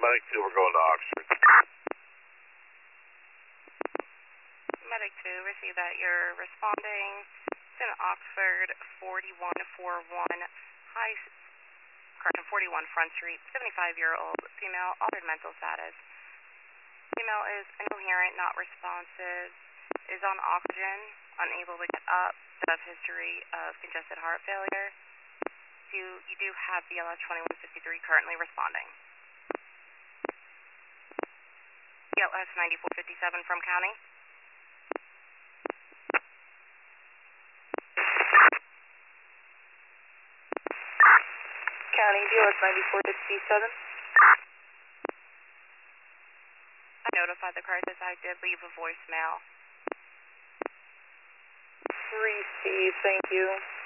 Medic 2, we're going to Oxford. Medic 2, receive that. You're responding to Oxford 4141 41 Front Street, 75-year-old female, altered mental status. Female is incoherent, not responsive, is on oxygen, unable to get up, does have history of congested heart failure. You do have BLS 2153 currently responding. BLS 9457 from County. County, BLS 9457. I notified the crisis. I did leave a voicemail. Received, thank you.